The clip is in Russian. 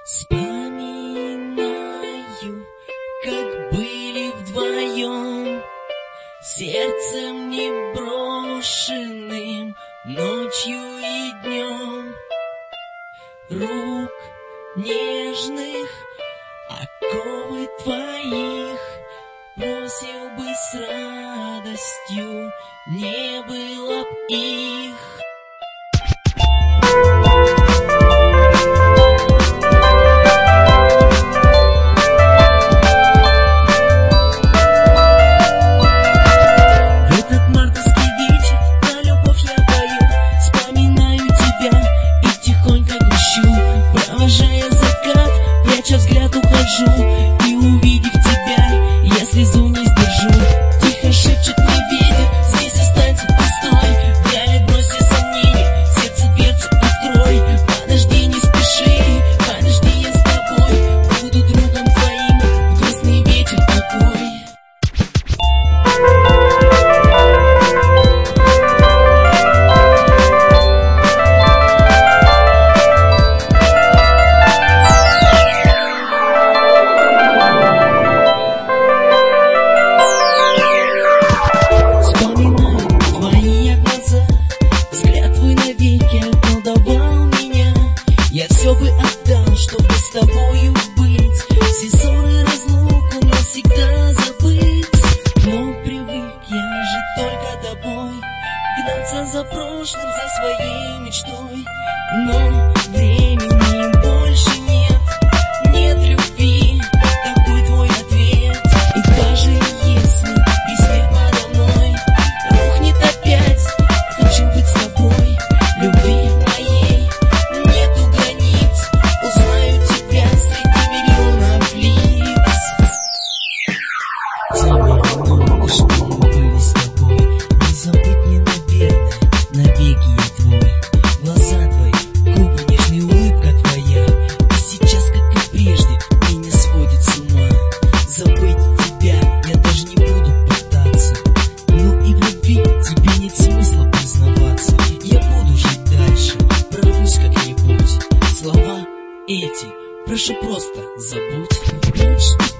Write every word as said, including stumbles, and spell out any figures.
Вспоминаю, как были вдвоем, сердцем не брошенным, ночью и днем. Рук нежных, оковы твоих бросил бы с радостью, не было б их. Провожая закат, пряча взгляд, ухожу, и увидев тебя, я слезу не сдержу. Тихо шепчет мне ветер, здесь останься пустой, вдали бросьте сомнения, сердце дверцу открой. Подожди, не спеши, подожди, я с тобой буду другом твоим, грустный вечер такой. Я все бы отдал, чтобы с тобою быть, все ссоры, разлуку навсегда забыть. Но привык я жить только тобой, гнаться за прошлым, за своей мечтой. Но времени больше нет, нет любви, такой твой ответ. И даже если весь мир подо мной рухнет опять, хочу быть с тобой, любви моей нету границ, узнаю тебя среди миллионов лиц. Те минуты, что мы были с тобой, не забыть мне, наверное, навеки я твой. Глаза твои, губы, нежная улыбка твоя, и сейчас, как и прежде, меня сводит с ума. Забыть тебя я даже не буду пытаться, но и в любви тебе нет смысла признаваться. Я буду жить дальше, прорвусь как-нибудь. Слова эти прошу просто забудь.